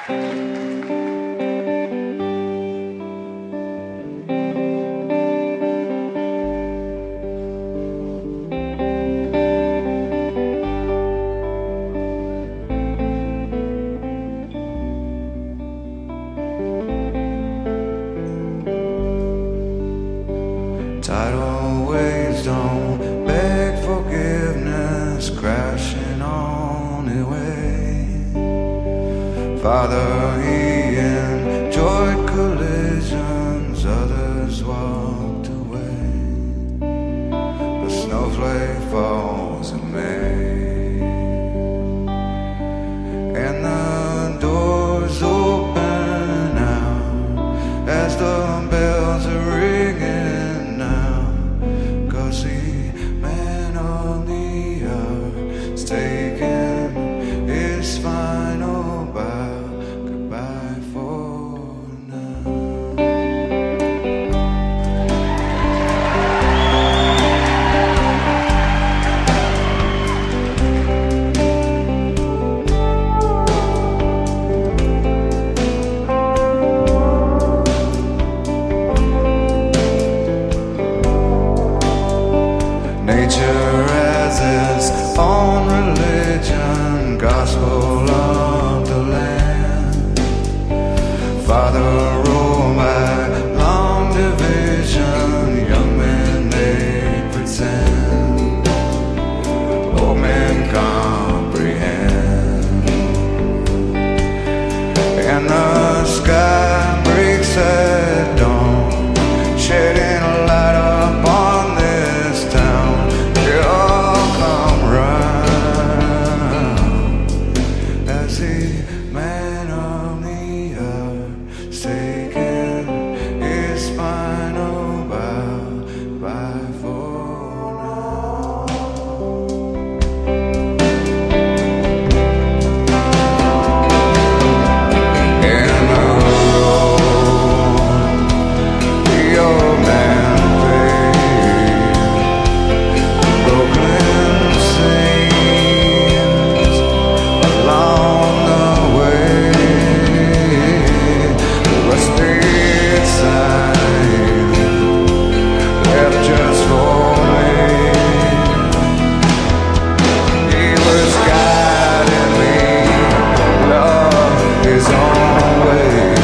Tidal waves don't beg forgiveness, crashing on the way. Father, he enjoyed collisions, others walked away. A snowflake falls in May, and the doors open now as the bells are ringing. Man of the hour is taking his final bow. Goodbye for now. Nature has its own religion, gospel of the land. Father, rule by long division, young men they pretend, old men comprehend. And the sky breaks at dawn, shedding a light upon this town. Man of the hour is taking his final bow. Bye for now. In the road the old man paid, Brooklyn sings along the way. Rusted sign left just for me. He was guiding me along his own way.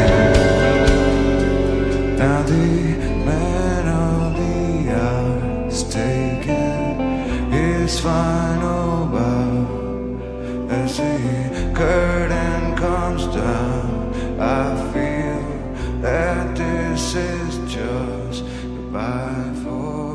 Now the man of the hour is taking his final bow. As the curtain comes down, I feel that this is just goodbye for